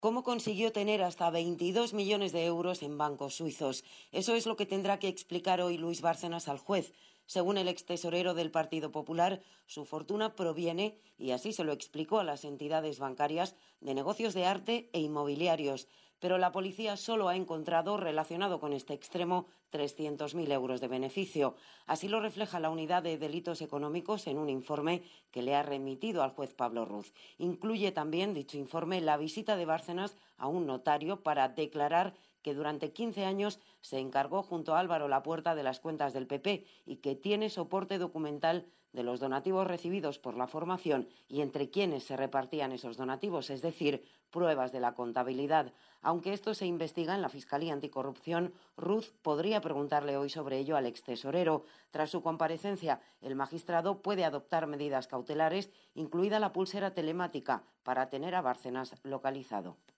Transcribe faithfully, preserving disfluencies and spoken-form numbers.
¿Cómo consiguió tener hasta veintidós millones de euros en bancos suizos? Eso es lo que tendrá que explicar hoy Luis Bárcenas al juez. Según el extesorero del Partido Popular, su fortuna proviene, y así se lo explicó a las entidades bancarias, de negocios de arte e inmobiliarios. Pero la policía solo ha encontrado, relacionado con este extremo, trescientos mil euros de beneficio. Así lo refleja la Unidad de Delitos Económicos en un informe que le ha remitido al juez Pablo Ruz. Incluye también, dicho informe, la visita de Bárcenas a un notario para declarar que durante quince años se encargó junto a Álvaro Lapuerta de las cuentas del P P y que tiene soporte documental de los donativos recibidos por la formación y entre quienes se repartían esos donativos, es decir, pruebas de la contabilidad. Aunque esto se investiga en la Fiscalía Anticorrupción, Ruz podría preguntarle hoy sobre ello al extesorero. Tras su comparecencia, el magistrado puede adoptar medidas cautelares, incluida la pulsera telemática, para tener a Bárcenas localizado.